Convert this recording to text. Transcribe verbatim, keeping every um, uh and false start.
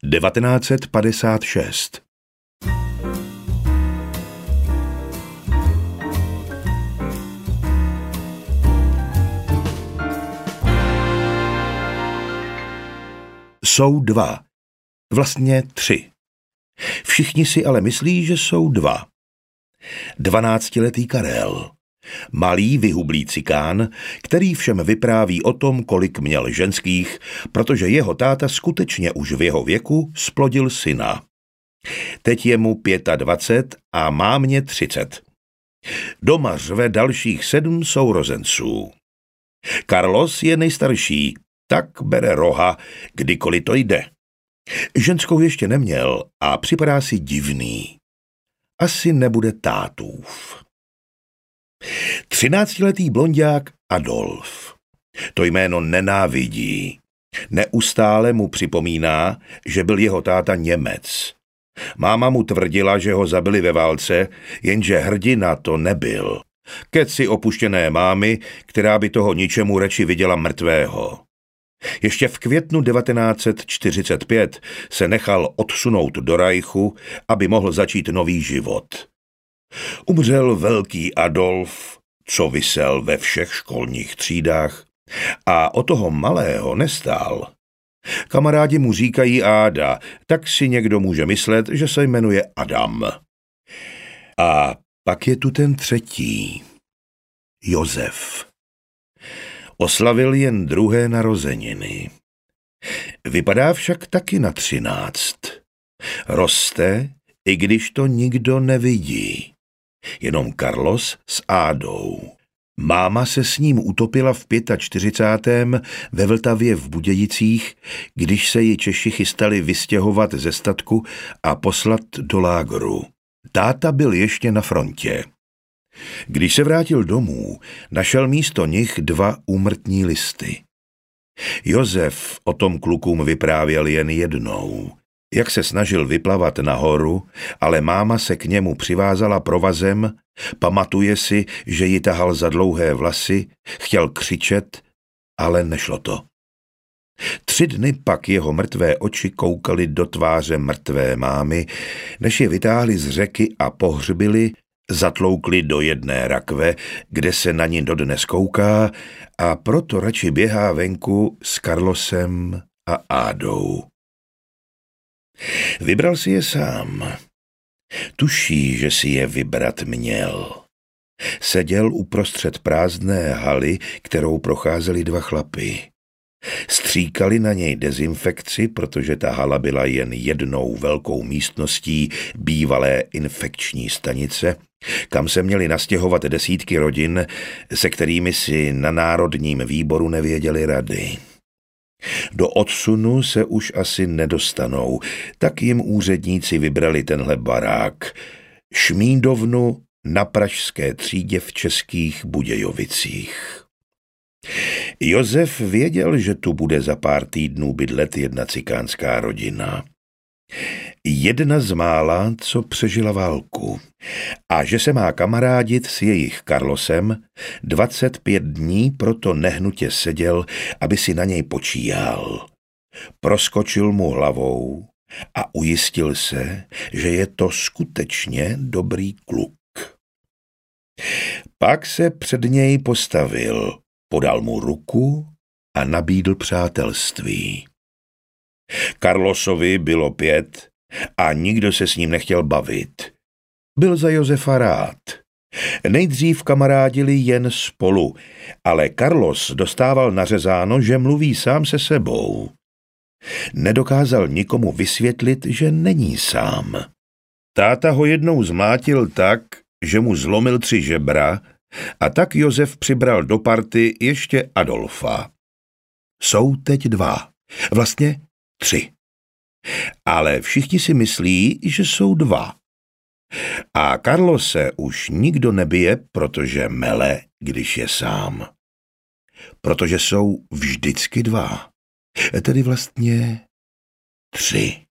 devatenáct set padesát šest. Jsou dva. Vlastně tři. Všichni si ale myslí, že jsou dva. Dvanáctiletý Karel. Malý vyhublý cikán, který všem vypráví o tom, kolik měl ženských, protože jeho táta skutečně už v jeho věku splodil syna. Teď je mu dvacet pět a má mě třicet. Doma řve dalších sedm sourozenců. Carlos je nejstarší, tak bere roha, kdykoliv to jde. Ženskou ještě neměl a připadá si divný. Asi nebude tátův. Třináctiletý blonďák Adolf. To jméno nenávidí. Neustále mu připomíná, že byl jeho táta Němec. Máma mu tvrdila, že ho zabili ve válce, jenže hrdina to nebyl. Keci opuštěné mámy, která by toho ničemu radši viděla mrtvého. Ještě v květnu devatenáct set čtyřicet pět se nechal odsunout do Reichu, aby mohl začít nový život. Umřel velký Adolf, co visel ve všech školních třídách, a o toho malého nestál. Kamarádi mu říkají Áda, tak si někdo může myslet, že se jmenuje Adam. A pak je tu ten třetí, Josef. Oslavil jen druhé narozeniny. Vypadá však taky na třináct. Roste, i když to nikdo nevidí. Jenom Carlos s Ádou. Máma se s ním utopila v čtyřicátém pátém ve Vltavě v Budějicích, když se ji Češi chystali vystěhovat ze statku a poslat do lágru. Táta byl ještě na frontě. Když se vrátil domů, našel místo nich dva úmrtní listy. Josef o tom klukům vyprávěl jen jednou, jak se snažil vyplavat nahoru, ale máma se k němu přivázala provazem, pamatuje si, že ji tahal za dlouhé vlasy, chtěl křičet, ale nešlo to. Tři dny pak jeho mrtvé oči koukaly do tváře mrtvé mámy, než je vytáhli z řeky a pohřbili, zatloukli do jedné rakve, kde se na ní dodnes kouká, a proto radši běhá venku s Carlosem a Ádou. Vybral si je sám. Tuší, že si je vybrat měl. Seděl uprostřed prázdné haly, kterou procházeli dva chlapy. Stříkali na něj dezinfekci, protože ta hala byla jen jednou velkou místností bývalé infekční stanice, kam se měli nastěhovat desítky rodin, se kterými si na Národním výboru nevěděli rady. Do odsunu se už asi nedostanou, tak jim úředníci vybrali tenhle barák, šmídovnu na pražské třídě v Českých Budějovicích. Josef věděl, že tu bude za pár týdnů bydlet jedna cikánská rodina. Jedna z mála, co přežila válku, a že se má kamarádit s jejich Carlosem, dvacet pět dní proto nehnutě seděl, aby si na něj počíjal. Proskočil mu hlavou a ujistil se, že je to skutečně dobrý kluk. Pak se před něj postavil, podal mu ruku a nabídl přátelství. Carlosovi bylo pět a nikdo se s ním nechtěl bavit. Byl za Josefa rád. Nejdřív kamarádili jen spolu, ale Carlos dostával nařezáno, že mluví sám se sebou. Nedokázal nikomu vysvětlit, že není sám. Táta ho jednou zmlátil tak, že mu zlomil tři žebra, a tak Josef přibral do party ještě Adolfa. Jsou teď dva, vlastně tři. Ale všichni si myslí, že jsou dva. A Carlose už nikdo nebije, protože mele, když je sám. Protože jsou vždycky dva. Tedy vlastně tři.